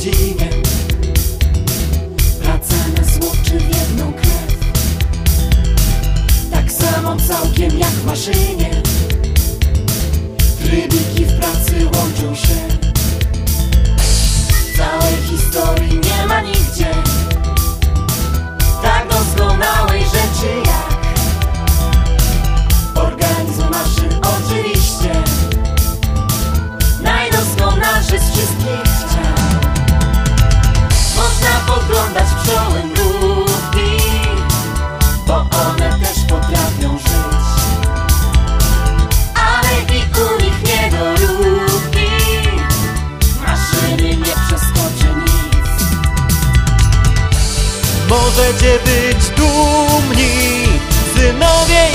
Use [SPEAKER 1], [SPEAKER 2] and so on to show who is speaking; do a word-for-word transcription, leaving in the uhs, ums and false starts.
[SPEAKER 1] podziwiem. Praca nas łączy w jedną krew, tak samo całkiem jak w maszynie. Trybiki w pracy łączą się. Całej historii nie ma nigdzie tak doskonałej rzeczy jak organizm maszyn, oczywiście najdoskonalszy z wszystkich ciał. Można podglądać pszczoły mrówki, bo one też potrafią żyć, ale i u nich niedoróbki maszyny nie przeskoczy nic.
[SPEAKER 2] Możecie być dumni, synowie